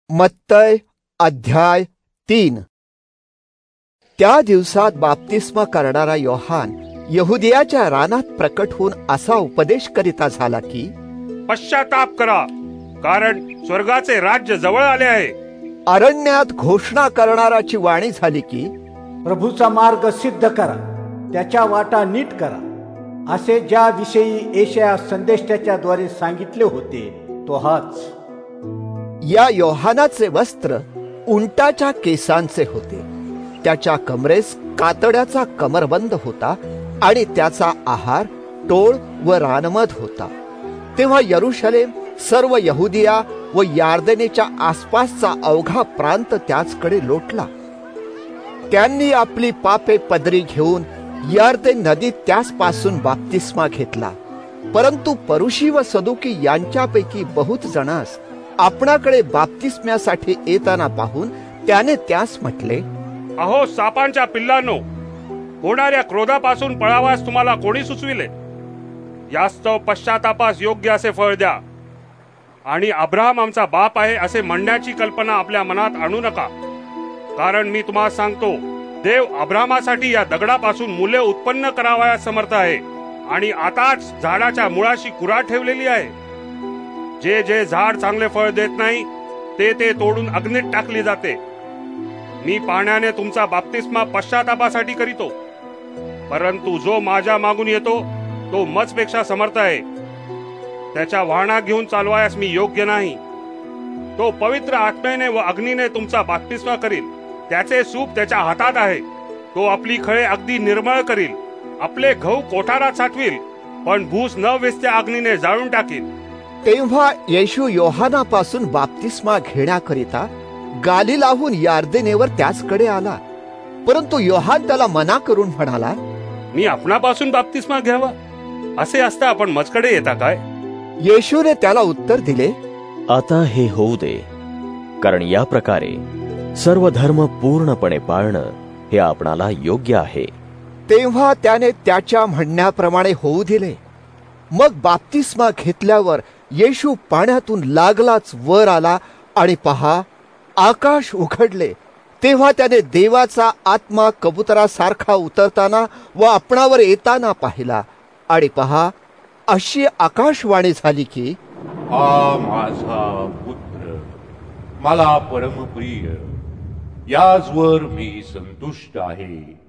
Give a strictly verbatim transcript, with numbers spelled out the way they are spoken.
मत्तय अध्याय तीन. त्या दिवसात बाप्तिस्मा करणारा योहान यहुदियाच्या रानात प्रकट होऊन असा उपदेश करीता झाला की, पश्चाताप करा, कारण स्वर्गाचे राज्य जवळ आले आहे. अरण्यात घोषणा करणाराची वाणी झाली की, प्रभूचा मार्ग सिद्ध करा, त्याच्या वाटा नीट करा, असे ज्या विषयी येशया संदेष्टाच्या द्वारे सांगितले होते तो हाच. या योहानाचे वस्त्र उंटाच्या केसांचे होते, त्याच्या कमरेस कातड्याचा कमरबंद होता आणि त्याचा आहार टोळ व रानमध होता. तेव्हा यरुशलेम, सर्व यहुदिया व यार्दनेच्या आसपासचा अवघा प्रांत त्याचकडे लोटला. त्यांनी आपली पापे पदरी घेऊन यार्देन नदीत त्याचपासून बाप्तिस्मा घेतला. परंतु परुषी व सदुकी यांच्यापैकी बहुत जणांस आपणाकडे बाप्तिस्म्यासाठी येताना पाहून त्याने त्यास म्हटले, अहो सापांच्या पिल्लांनो, होणाऱ्या क्रोधापासून पळावास तुम्हाला कोणी सुचविले? यास्तव पश्चातापास योग्य असे फळ द्या, आणि अब्राहम आमचा बाप आहे असे म्हणण्याची कल्पना आपल्या मनात आणू नका. कारण मी तुम्हाला सांगतो, देव अब्राहमासाठी या दगडापासून मुले उत्पन्न करावयास समर्थ आहे, आणि आताच झाडाच्या मुळाशी कुऱ्हाड ठेवलेली आहे. जे जे झाड चांगले फळ देत नाही ते ते तोडून अग्नीत टाकले जाते. मी पाण्याने तुमचा बाप्तिस्मा पश्चातापासाठी करीतो, परंतु जो माझ्या मागून येतो तो मजपेक्षा समर्थ आहे. त्याच्या वाहना घेऊन चालवायस मी योग्य नाही. तो पवित्र आत्म्याने व अग्नीने तुमचा बाप्तिस्मा करील. त्याचे सूप त्याच्या हातात आहे. तो आपली खळे अगदी निर्मळ करील, आपले गहू कोठारात साठवील, पण भूस न वेचत्या अग्नीने जाळून टाकील. तेव्हा येशू योहानापासून बाप्तिस्मा घेण्याकरिता गालिलाहून यार्देनेवर त्याचकडे आला. परंतु योहान त्याला मना करून म्हणाला, मी आपणापासून बाप्तिस्मा घ्यावा, असे असता आपण मजकडे येता काय? येशूने त्याला उत्तर दिले, आता हे होऊ दे, कारण या प्रकारे सर्व धर्म पूर्णपणे पाळणं हे आपणाला योग्य आहे. तेव्हा त्याने त्याच्या म्हणण्याप्रमाणे होऊ दिले. मग बाप्तिस्मा घेतल्यावर येशू पाण्यातून लागलाच वर आला, आणि पहा, आकाश उघडले. तेव्हा त्याने देवाचा आत्मा कबुतरासारखा उतरताना व आपणावर येताना पाहिला. आणि पहा, अशी आकाशवाणी झाली की, हा माझा पुत्र, मला परमप्रिय, याचवर मी संतुष्ट आहे.